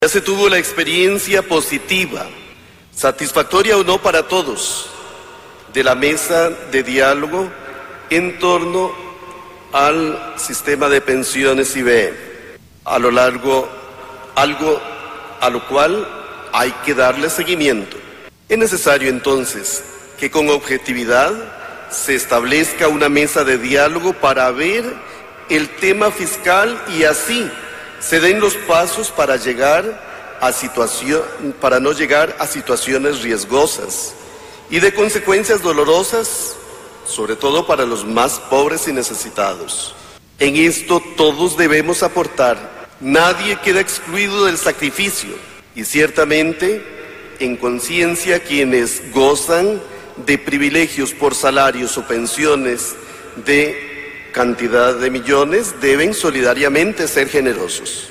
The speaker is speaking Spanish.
Ya se tuvo la experiencia positiva, satisfactoria o no para todos, de la mesa de diálogo en torno al sistema de pensiones IBE. Algo a lo cual hay que darle seguimiento. Es necesario entonces que con objetividad se establezca una mesa de diálogo para ver el tema fiscal y así se den los pasos para no llegar a situaciones riesgosas y de consecuencias dolorosas, sobre todo para los más pobres y necesitados. En esto todos debemos aportar, nadie queda excluido del sacrificio y ciertamente en conciencia quienes gozan de privilegios por salarios o pensiones de cantidad de millones deben solidariamente ser generosos.